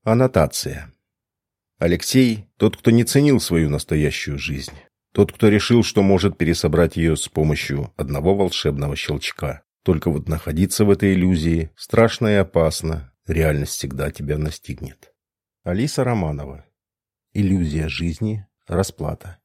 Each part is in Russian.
Аннотация. Алексей – тот, кто не ценил свою настоящую жизнь. Тот, кто решил, что может пересобрать ее с помощью одного волшебного щелчка. Только вот находиться в этой иллюзии страшно и опасно. Реальность всегда тебя настигнет. Алиса Романова. Иллюзия жизни. Расплата.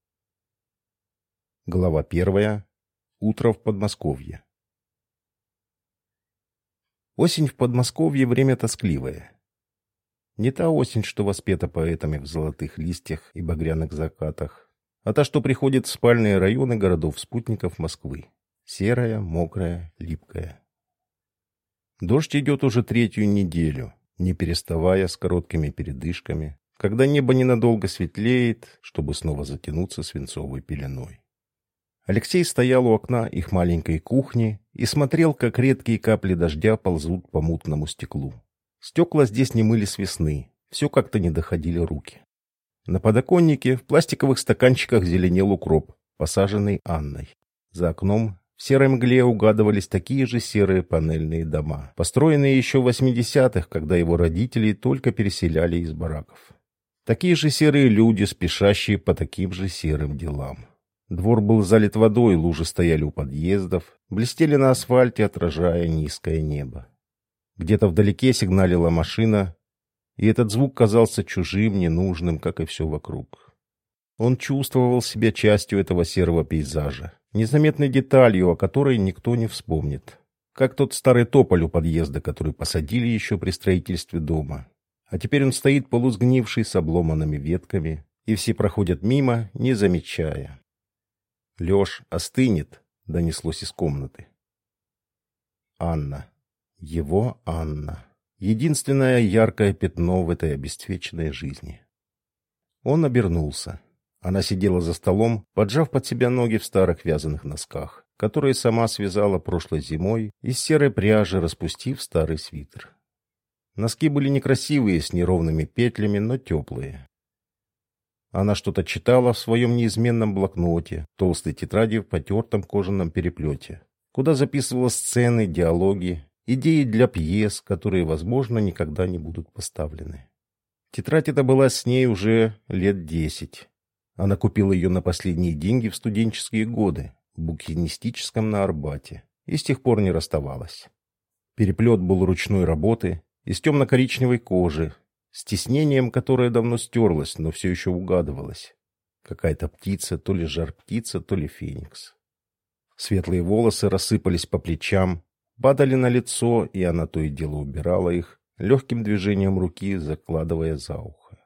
Глава 1. Утро в Подмосковье. Осень в Подмосковье – время тоскливое. Не та осень, что воспета поэтами в золотых листьях и багряных закатах, а та, что приходит в спальные районы городов-спутников Москвы. Серая, мокрая, липкая. Дождь идет уже 3-ю неделю, не переставая, с короткими передышками, когда небо ненадолго светлеет, чтобы снова затянуться свинцовой пеленой. Алексей стоял у окна их маленькой кухни и смотрел, как редкие капли дождя ползут по мутному стеклу. Стекла здесь не мыли с весны, все как-то не доходили руки. На подоконнике в пластиковых стаканчиках зеленел укроп, посаженный Анной. За окном в серой мгле угадывались такие же серые панельные дома, построенные еще в 80-х, когда его родители только переселяли из бараков. Такие же серые люди, спешащие по таким же серым делам. Двор был залит водой, лужи стояли у подъездов, блестели на асфальте, отражая низкое небо. Где-то вдалеке сигналила машина, и этот звук казался чужим, ненужным, как и все вокруг. Он чувствовал себя частью этого серого пейзажа, незаметной деталью, о которой никто не вспомнит. Как тот старый тополь у подъезда, который посадили еще при строительстве дома. А теперь он стоит полусгнивший с обломанными ветками, и все проходят мимо, не замечая. «Леш, остынет», — донеслось из комнаты. Анна. Его Анна. Единственное яркое пятно в этой обесцвеченной жизни. Он обернулся. Она сидела за столом, поджав под себя ноги в старых вязаных носках, которые сама связала прошлой зимой из серой пряжи, распустив старый свитер. Носки были некрасивые, с неровными петлями, но теплые. Она что-то читала в своем неизменном блокноте, толстой тетради в потертом кожаном переплете, куда записывала сцены, диалоги, идеи для пьес, которые, возможно, никогда не будут поставлены. Тетрадь эта была с ней уже лет 10. Она купила ее на последние деньги в студенческие годы, в букинистическом на Арбате, и с тех пор не расставалась. Переплет был ручной работы, из темно-коричневой кожи, с тиснением, которое давно стерлось, но все еще угадывалось. Какая-то птица, то ли жар-птица, то ли феникс. Светлые волосы рассыпались по плечам, падали на лицо, и она то и дело убирала их, легким движением руки закладывая за ухо.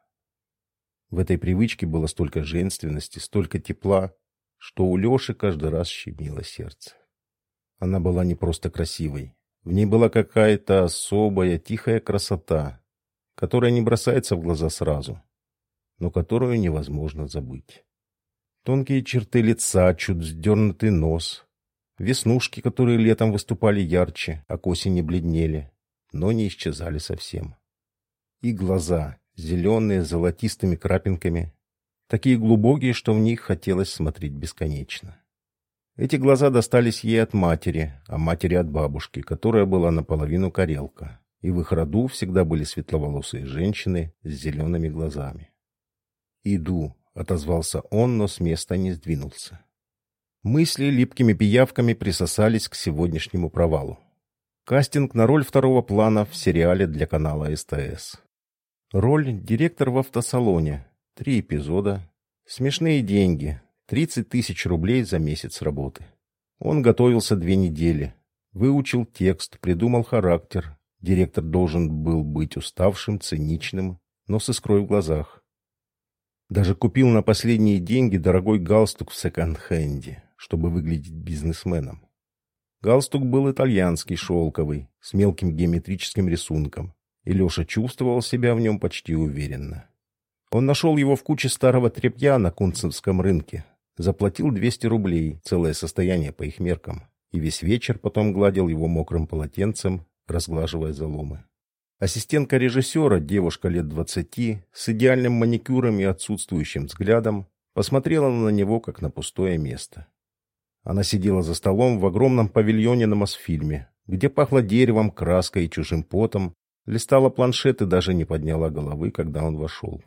В этой привычке было столько женственности, столько тепла, что у Леши каждый раз щемило сердце. Она была не просто красивой. В ней была какая-то особая, тихая красота, которая не бросается в глаза сразу, но которую невозможно забыть. Тонкие черты лица, чуть вздернутый нос, веснушки, которые летом выступали ярче, а к осени бледнели, но не исчезали совсем. И глаза, зеленые, с золотистыми крапинками, такие глубокие, что в них хотелось смотреть бесконечно. Эти глаза достались ей от матери, а матери от бабушки, которая была наполовину карелка, и в их роду всегда были светловолосые женщины с зелеными глазами. «Иду», — отозвался он, но с места не сдвинулся. Мысли липкими пиявками присосались к сегодняшнему провалу. Кастинг на роль второго плана в сериале для канала СТС. Роль директор в автосалоне. 3 эпизода. Смешные деньги. 30 000 рублей за месяц работы. Он готовился 2 недели. Выучил текст, придумал характер. Директор должен был быть уставшим, циничным, но с искрой в глазах. Даже купил на последние деньги дорогой галстук в секонд-хенде, чтобы выглядеть бизнесменом. Галстук был итальянский, шелковый, с мелким геометрическим рисунком, и Леша чувствовал себя в нем почти уверенно. Он нашел его в куче старого тряпья на Кунцевском рынке, заплатил 200 рублей, целое состояние по их меркам, и весь вечер потом гладил его мокрым полотенцем, разглаживая заломы. Ассистентка режиссера, девушка лет 20, с идеальным маникюром и отсутствующим взглядом, посмотрела на него, как на пустое место. Она сидела за столом в огромном павильоне на Мосфильме, где пахло деревом, краской и чужим потом, Листала планшет и даже не подняла головы, когда он вошел.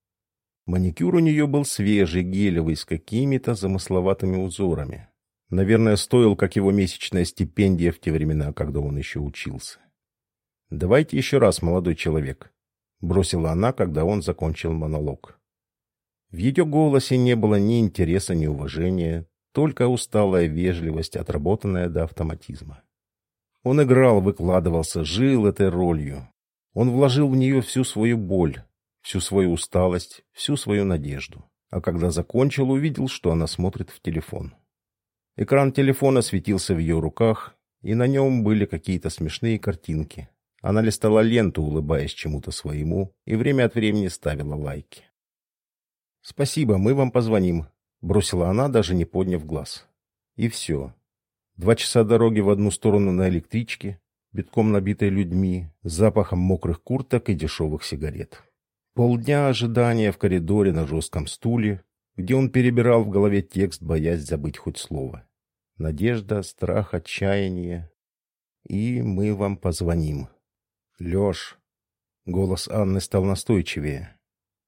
Маникюр у нее был свежий, гелевый, с какими-то замысловатыми узорами. Наверное, стоил, как его месячная стипендия в те времена, когда он еще учился. «Давайте еще раз, молодой человек», — бросила она, когда он закончил монолог. В ее голосе не было ни интереса, ни уважения, только усталая вежливость, отработанная до автоматизма. Он играл, выкладывался, жил этой ролью. Он вложил в нее всю свою боль, всю свою усталость, всю свою надежду. А когда закончил, увидел, что она смотрит в телефон. Экран телефона светился в ее руках, и на нем были какие-то смешные картинки. Она листала ленту, улыбаясь чему-то своему, и время от времени ставила лайки. «Спасибо, мы вам позвоним», — бросила она, даже не подняв глаз. И все. 2 часа дороги в одну сторону на электричке, битком набитой людьми, с запахом мокрых курток и дешевых сигарет. Полдня ожидания в коридоре на жестком стуле, где он перебирал в голове текст, боясь забыть хоть слово. Надежда, страх, отчаяние. И мы вам позвоним. Леш. Голос Анны стал настойчивее.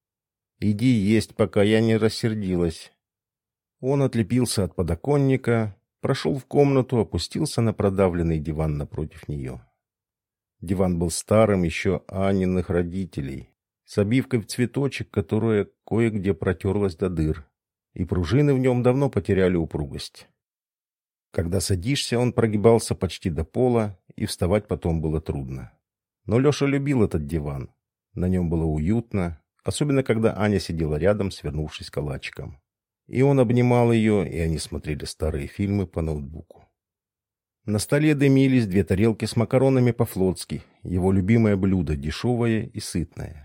Иди есть, пока я не рассердилась. Он отлепился от подоконника, прошел в комнату, опустился на продавленный диван напротив нее. Диван был старым еще Аниных родителей, с обивкой в цветочек, которая кое-где протерлась до дыр, и пружины в нем давно потеряли упругость. Когда садишься, он прогибался почти до пола, и вставать потом было трудно. Но Леша любил этот диван. На нем было уютно, особенно когда Аня сидела рядом, свернувшись калачиком. И он обнимал ее, и они смотрели старые фильмы по ноутбуку. На столе дымились 2 тарелки с макаронами по-флотски, его любимое блюдо, дешевое и сытное.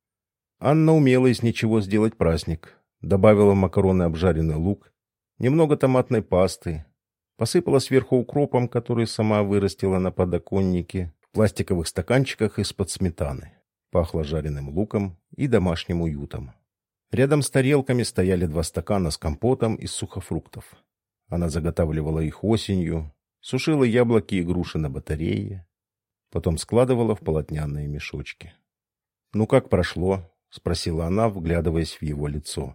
Анна умела из ничего сделать праздник. Добавила в макароны обжаренный лук, немного томатной пасты, посыпала сверху укропом, который сама вырастила на подоконнике, в пластиковых стаканчиках из-под сметаны. Пахло жареным луком и домашним уютом. Рядом с тарелками стояли 2 стакана с компотом из сухофруктов. Она заготавливала их осенью, сушила яблоки и груши на батарее, потом складывала в полотняные мешочки. «Ну как прошло?» — спросила она, вглядываясь в его лицо.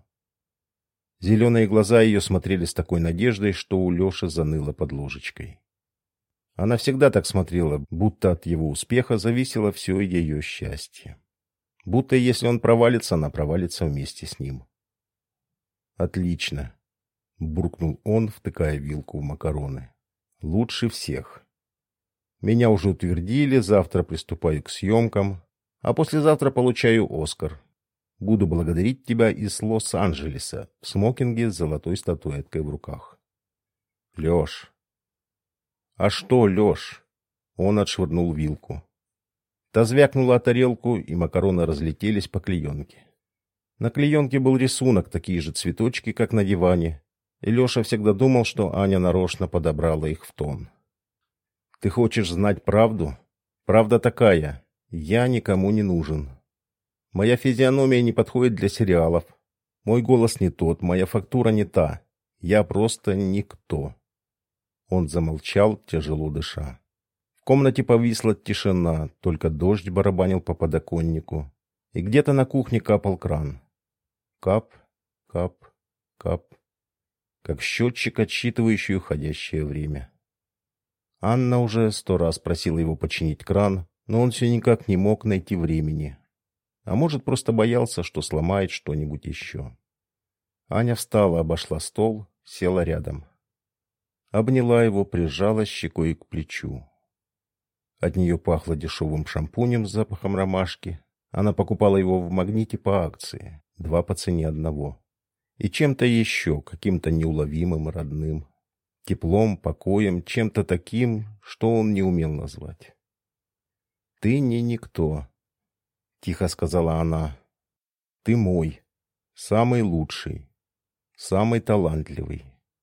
Зеленые глаза ее смотрели с такой надеждой, что у Леши заныло под ложечкой. Она всегда так смотрела, будто от его успеха зависело все ее счастье. Будто если он провалится, она провалится вместе с ним. «Отлично», — буркнул он, втыкая вилку в макароны. «Лучше всех. Меня уже утвердили, завтра приступаю к съемкам, а послезавтра получаю Оскар. Буду благодарить тебя из Лос-Анджелеса в смокинге с золотой статуэткой в руках». «Леш». «А что, Леш?» Он отшвырнул вилку. Та звякнула о тарелку, и макароны разлетелись по клеенке. На клеенке был рисунок, такие же цветочки, как на диване, и Леша всегда думал, что Аня нарочно подобрала их в тон. «Ты хочешь знать правду? Правда такая. Я никому не нужен. Моя физиономия не подходит для сериалов. Мой голос не тот, моя фактура не та. Я просто никто». Он замолчал, тяжело дыша. В комнате повисла тишина, только дождь барабанил по подоконнику, и где-то на кухне капал кран. Кап, кап, кап, как счетчик, отсчитывающий уходящее время. Анна уже 100 раз просила его починить кран, но он все никак не мог найти времени. А может, просто боялся, что сломает что-нибудь еще. Аня встала, обошла стол, села рядом. Обняла его, прижалась щекой к плечу. От нее пахло дешевым шампунем с запахом ромашки. Она покупала его в «Магните» по акции, 2 по цене 1. И чем-то еще, каким-то неуловимым, родным. Теплом, покоем, чем-то таким, что он не умел назвать. «Ты не никто», — тихо сказала она. «Ты мой, самый лучший, самый талантливый.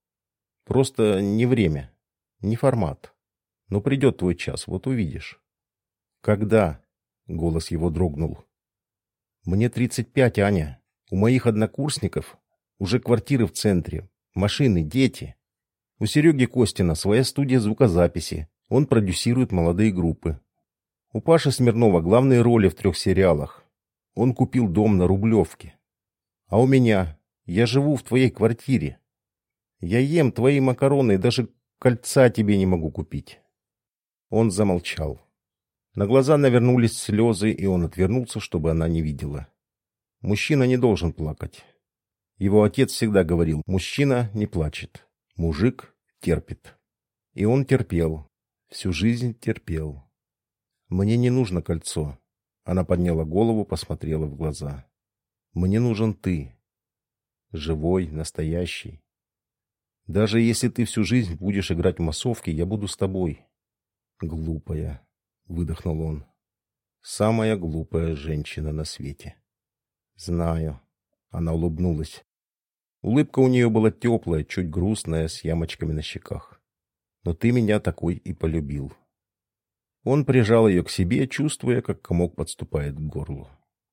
Просто не время, не формат. Но придет твой час, вот увидишь». «Когда?» — голос его дрогнул. «Мне 35, Аня. У моих однокурсников уже квартиры в центре, машины, дети. У Сереги Костина своя студия звукозаписи. Он продюсирует молодые группы. У Паши Смирнова главные роли в 3 сериалах. Он купил дом на Рублевке. А у меня? Я живу в твоей квартире. Я ем твои макароны и даже кольца тебе не могу купить». Он замолчал. На глаза навернулись слезы, и он отвернулся, чтобы она не видела. Мужчина не должен плакать. Его отец всегда говорил: мужчина не плачет, мужик терпит. И он терпел, всю жизнь терпел. «Мне не нужно кольцо». Она подняла голову, посмотрела в глаза. «Мне нужен ты. Живой, настоящий. Даже если ты всю жизнь будешь играть в массовки, я буду с тобой». «Глупая», — выдохнул он. «Самая глупая женщина на свете». «Знаю». Она улыбнулась. Улыбка у нее была теплая, чуть грустная, с ямочками на щеках. «Но ты меня такой и полюбил». Он прижал ее к себе, чувствуя, как комок подступает к горлу.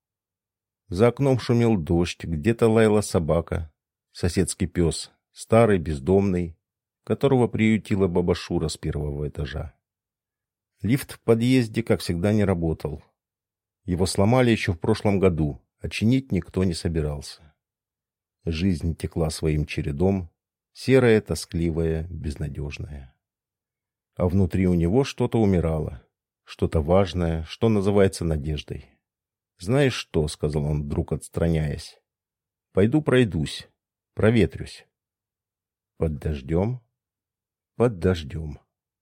За окном шумел дождь, где-то лаяла собака, соседский пес, старый, бездомный, которого приютила баба Шура с 1-го этажа. Лифт в подъезде, как всегда, не работал. Его сломали еще в прошлом году, а чинить никто не собирался. Жизнь текла своим чередом, серая, тоскливая, безнадежная. А внутри у него что-то умирало, что-то важное, что называется надеждой. «Знаешь что?» — сказал он, вдруг отстраняясь. «Пойду пройдусь, проветрюсь». «Под дождем?» «Под дождем».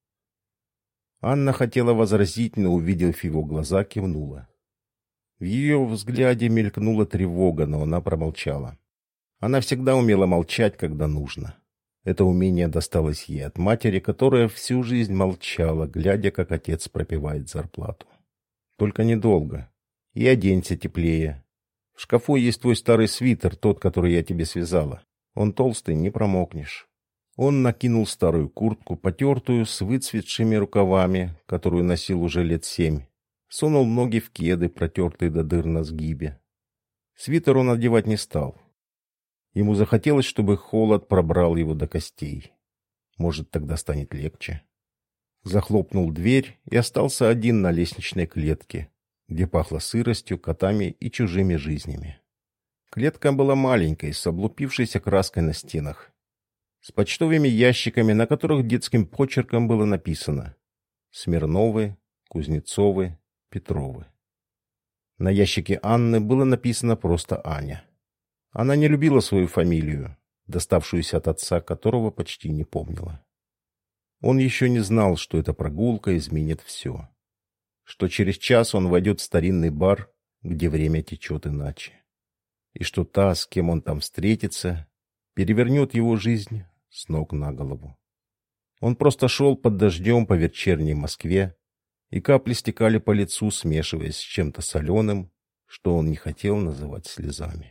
Анна хотела возразить, но, увидев его глаза, кивнула. В ее взгляде мелькнула тревога, но она промолчала. Она всегда умела молчать, когда нужно. Это умение досталось ей от матери, которая всю жизнь молчала, глядя, как отец пропивает зарплату. «Только недолго. И оденься теплее. В шкафу есть твой старый свитер, тот, который я тебе связала. Он толстый, не промокнешь». Он накинул старую куртку, потертую, с выцветшими рукавами, которую носил уже лет 7. Сунул ноги в кеды, протертые до дыр на сгибе. Свитер он одевать не стал. Ему захотелось, чтобы холод пробрал его до костей. Может, тогда станет легче. Захлопнул дверь и остался один на лестничной клетке, где пахло сыростью, котами и чужими жизнями. Клетка была маленькой, с облупившейся краской на стенах, с почтовыми ящиками, на которых детским почерком было написано: Смирновы, Кузнецовы, Петровы. На ящике Анны было написано просто Аня. Она не любила свою фамилию, доставшуюся от отца, которого почти не помнила. Он еще не знал, что эта прогулка изменит все. Что через час он войдет в старинный бар, где время течет иначе. И что та, с кем он там встретится, перевернет его жизнь с ног на голову. Он просто шел под дождем по вечерней Москве, и капли стекали по лицу, смешиваясь с чем-то соленым, что он не хотел называть слезами.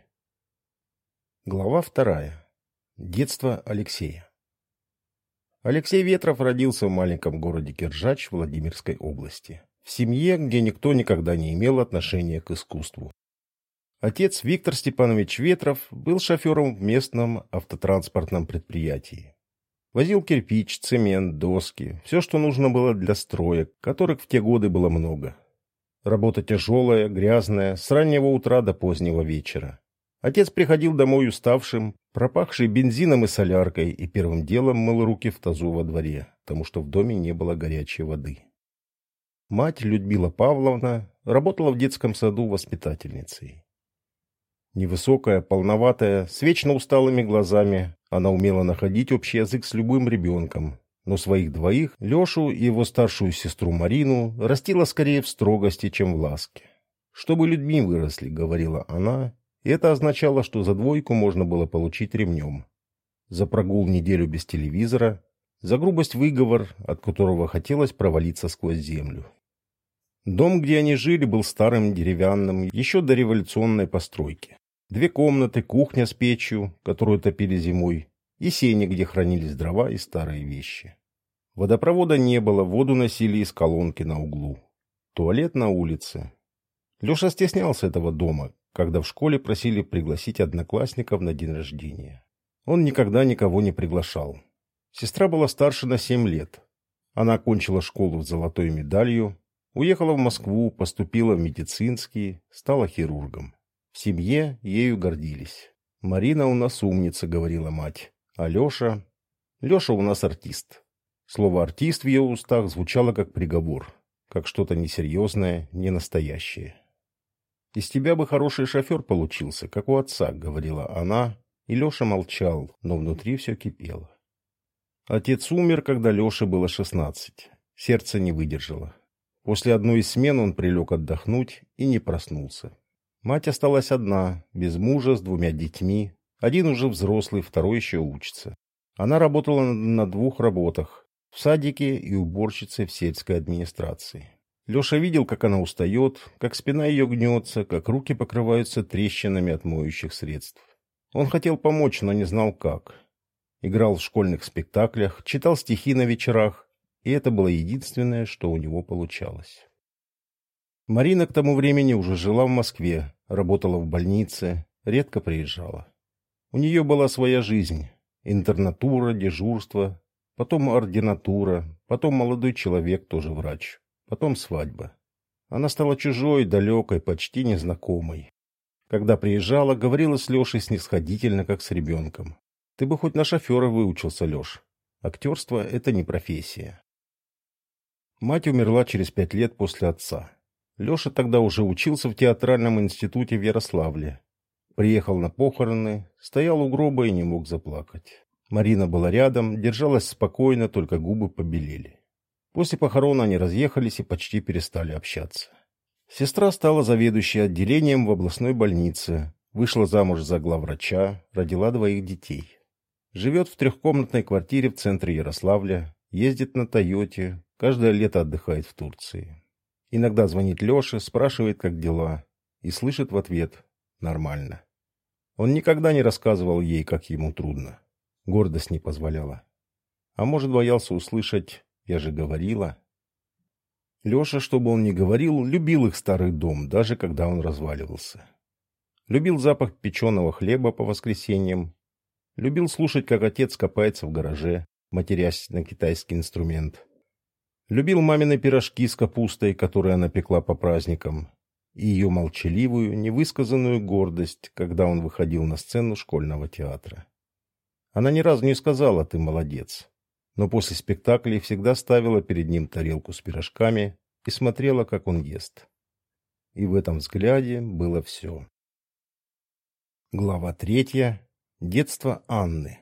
Глава 2. Детство Алексея. Алексей Ветров родился в маленьком городе Киржач Владимирской области, в семье, где никто никогда не имел отношения к искусству. Отец Виктор Степанович Ветров был шофером в местном автотранспортном предприятии. Возил кирпич, цемент, доски, все, что нужно было для строек, которых в те годы было много. Работа тяжелая, грязная, с раннего утра до позднего вечера. Отец приходил домой уставшим, пропахший бензином и соляркой, и первым делом мыл руки в тазу во дворе, потому что в доме не было горячей воды. Мать, Людмила Павловна, работала в детском саду воспитательницей. Невысокая, полноватая, с вечно усталыми глазами, она умела находить общий язык с любым ребенком, но своих двоих, Лешу и его старшую сестру Марину, растила скорее в строгости, чем в ласке. «Чтобы людьми выросли», — говорила она, и это означало, что за 2 можно было получить ремнем. За прогул неделю без телевизора, за грубость выговор, от которого хотелось провалиться сквозь землю. Дом, где они жили, был старым, деревянным, еще до революционной постройки. 2 комнаты, кухня с печью, которую топили зимой, и сени, где хранились дрова и старые вещи. Водопровода не было, воду носили из колонки на углу. Туалет на улице. Леша стеснялся этого дома, когда в школе просили пригласить одноклассников на день рождения. Он никогда никого не приглашал. Сестра была старше на 7 лет. Она окончила школу с золотой медалью. Уехала в Москву, поступила в медицинский, стала хирургом. В семье ею гордились. «Марина у нас умница», — говорила мать. «А Леша...» «Леша у нас артист». Слово «артист» в ее устах звучало как приговор, как что-то несерьезное, ненастоящее. «Из тебя бы хороший шофер получился, как у отца», — говорила она, и Леша молчал, но внутри все кипело. Отец умер, когда Леше было 16. Сердце не выдержало. После одной из смен он прилег отдохнуть и не проснулся. Мать осталась одна, без мужа, с 2 детьми. Один уже взрослый, второй еще учится. Она работала на 2 работах – в садике и уборщицей в сельской администрации. Леша видел, как она устает, как спина ее гнется, как руки покрываются трещинами от моющих средств. Он хотел помочь, но не знал как. Играл в школьных спектаклях, читал стихи на вечерах, и это было единственное, что у него получалось. Марина к тому времени уже жила в Москве, работала в больнице, редко приезжала. У нее была своя жизнь: интернатура, дежурство, потом ординатура, потом молодой человек, тоже врач, потом свадьба. Она стала чужой, далекой, почти незнакомой. Когда приезжала, говорила с Лешей снисходительно, как с ребенком. «Ты бы хоть на шофера выучился, Леш. Актерство — это не профессия». Мать умерла через 5 лет после отца. Леша тогда уже учился в театральном институте в Ярославле. Приехал на похороны, стоял у гроба и не мог заплакать. Марина была рядом, держалась спокойно, только губы побелели. После похорон они разъехались и почти перестали общаться. Сестра стала заведующей отделением в областной больнице, вышла замуж за главврача, родила 2 детей. Живет в 3-комнатной квартире в центре Ярославля, ездит на «Тойоте», каждое лето отдыхает в Турции. Иногда звонит Леше, спрашивает, как дела, и слышит в ответ «нормально». Он никогда не рассказывал ей, как ему трудно. Гордость не позволяла. А может, боялся услышать «я же говорила». Леша, что бы он ни говорил, любил их старый дом, даже когда он разваливался. Любил запах печеного хлеба по воскресеньям. Любил слушать, как отец копается в гараже, матерясь на китайский инструмент. Любил мамины пирожки с капустой, которые она пекла по праздникам, и ее молчаливую, невысказанную гордость, когда он выходил на сцену школьного театра. Она ни разу не сказала «ты молодец», но после спектаклей всегда ставила перед ним тарелку с пирожками и смотрела, как он ест. И в этом взгляде было все. Глава 3. Детство Анны.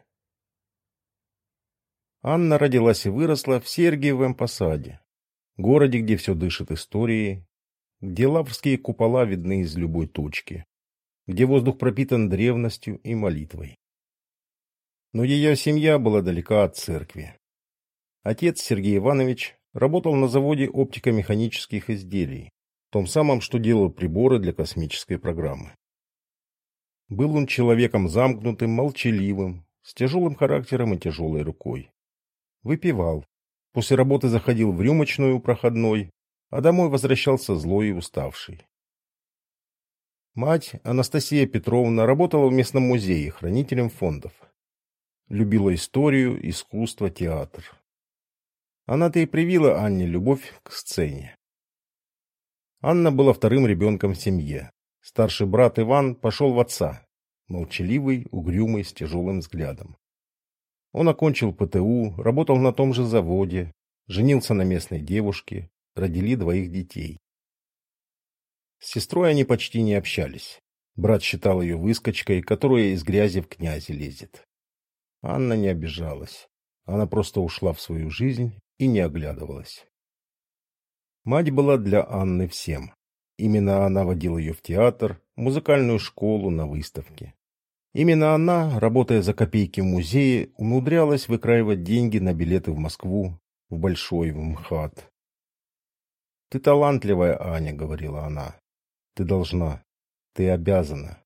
Анна родилась и выросла в Сергиевом Посаде, городе, где все дышит историей, где лаврские купола видны из любой точки, где воздух пропитан древностью и молитвой. Но ее семья была далека от церкви. Отец Сергей Иванович работал на заводе оптико-механических изделий, том самом, что делал приборы для космической программы. Был он человеком замкнутым, молчаливым, с тяжелым характером и тяжелой рукой. Выпивал. После работы заходил в рюмочную у проходной, а домой возвращался злой и уставший. Мать, Анастасия Петровна, работала в местном музее хранителем фондов. Любила историю, искусство, театр. Она-то и привила Анне любовь к сцене. Анна была 2-м ребенком в семье. Старший брат Иван пошел в отца, молчаливый, угрюмый, с тяжелым взглядом. Он окончил ПТУ, работал на том же заводе, женился на местной девушке, родили 2 детей. С сестрой они почти не общались. Брат считал ее выскочкой, которая из грязи в князи лезет. Анна не обижалась. Она просто ушла в свою жизнь и не оглядывалась. Мать была для Анны всем. Именно она водила ее в театр, в музыкальную школу, на выставки. Именно она, работая за копейки в музее, умудрялась выкраивать деньги на билеты в Москву, в Большой, в МХАТ. «Ты талантливая, Аня», — говорила она. «Ты должна. Ты обязана».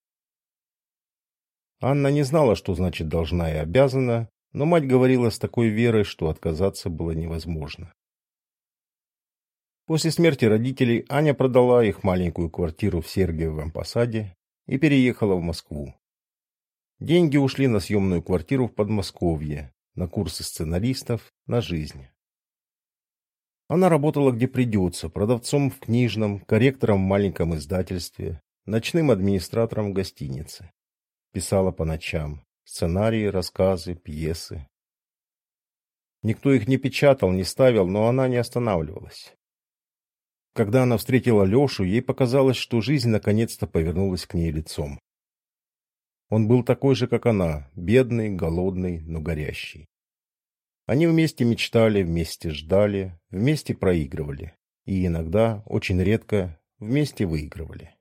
Анна не знала, что значит «должна» и «обязана», но мать говорила с такой верой, что отказаться было невозможно. После смерти родителей Аня продала их маленькую квартиру в Сергиевом Посаде и переехала в Москву. Деньги ушли на съемную квартиру в Подмосковье, на курсы сценаристов, на жизнь. Она работала где придется, продавцом в книжном, корректором в маленьком издательстве, ночным администратором в гостинице. Писала по ночам. Сценарии, рассказы, пьесы. Никто их не печатал, не ставил, но она не останавливалась. Когда она встретила Лешу, ей показалось, что жизнь наконец-то повернулась к ней лицом. Он был такой же, как она, бедный, голодный, но горящий. Они вместе мечтали, вместе ждали, вместе проигрывали. И иногда, очень редко, вместе выигрывали.